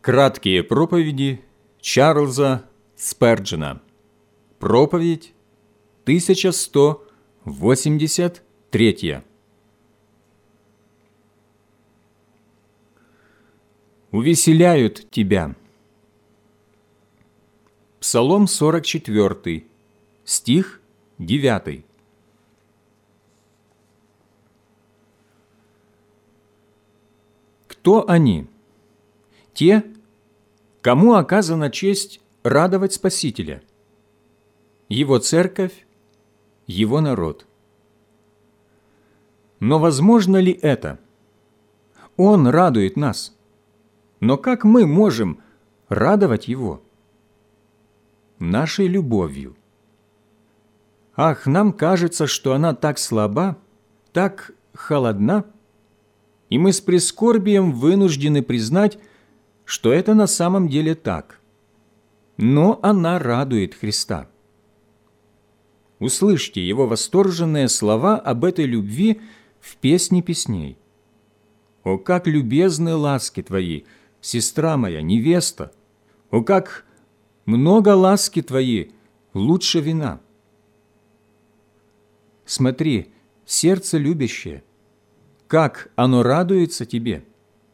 Краткие проповеди Чарльза Сперджена. Проповедь 1183. Увеселяют тебя. Псалом 44, стих 9. Кто они? Те, кому оказана честь радовать Спасителя, Его церковь, Его народ. Но возможно ли это? Он радует нас. Но как мы можем радовать Его? Нашей любовью. Ах, нам кажется, что она так слаба, так холодна, и мы с прискорбием вынуждены признать, что это на самом деле так. Но она радует Христа. Услышьте Его восторженные слова об этой любви в Песне песней. «О, как любезны ласки Твои, сестра моя, невеста! О, как много ласки Твои, лучше вина!» Смотри, сердце любящее, как оно радуется Тебе.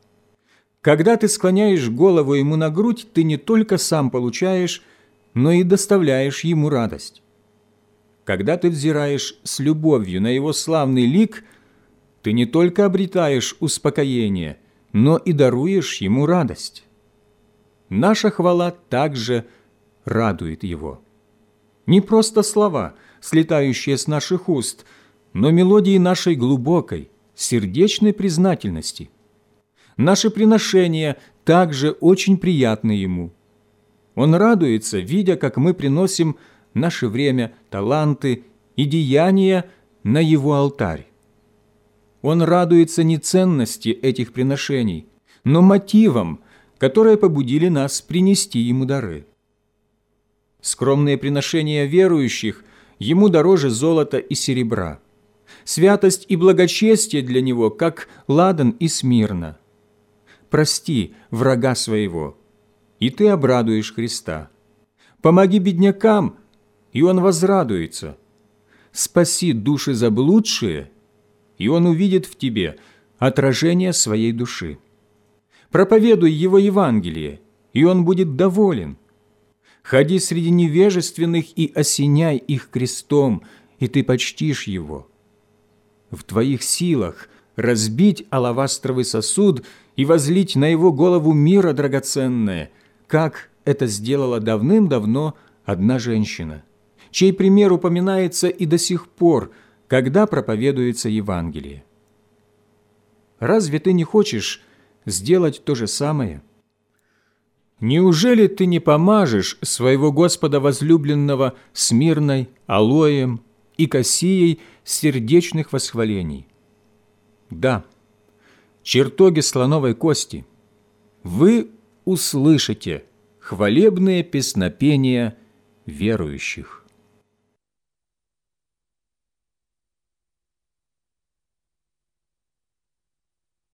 Когда ты склоняешь голову Ему на грудь, ты не только сам получаешь, но и доставляешь Ему радость. Когда ты взираешь с любовью на Его славный лик, ты не только обретаешь успокоение, но и даруешь Ему радость. Наша хвала также радует Его. Не просто слова, слетающие с наших уст, но мелодии нашей глубокой, сердечной признательности. Наши приношения также очень приятны Ему. Он радуется, видя, как мы приносим наше время, таланты и деяния на Его алтарь. Он радуется не ценности этих приношений, но мотивам, которые побудили нас принести Ему дары. Скромные приношения верующих Ему дороже золота и серебра. Святость и благочестие для Него, как ладан и смирна. Прости врага своего, и ты обрадуешь Христа. Помоги беднякам, и Он возрадуется. Спаси души заблудшие, и Он увидит в тебе отражение своей души. Проповедуй Его Евангелие, и Он будет доволен. Ходи среди невежественных и осеняй их крестом, и ты почтишь Его. В твоих силах разбить алавастровый сосуд и возлить на его голову мира драгоценное, как это сделала давным-давно одна женщина, чей пример упоминается и до сих пор, когда проповедуется Евангелие. Разве ты не хочешь сделать то же самое? Неужели ты не помажешь своего Господа возлюбленного смирной, алоем и кассией сердечных восхвалений? Да, чертоги слоновой кости, вы услышите хвалебные песнопения верующих.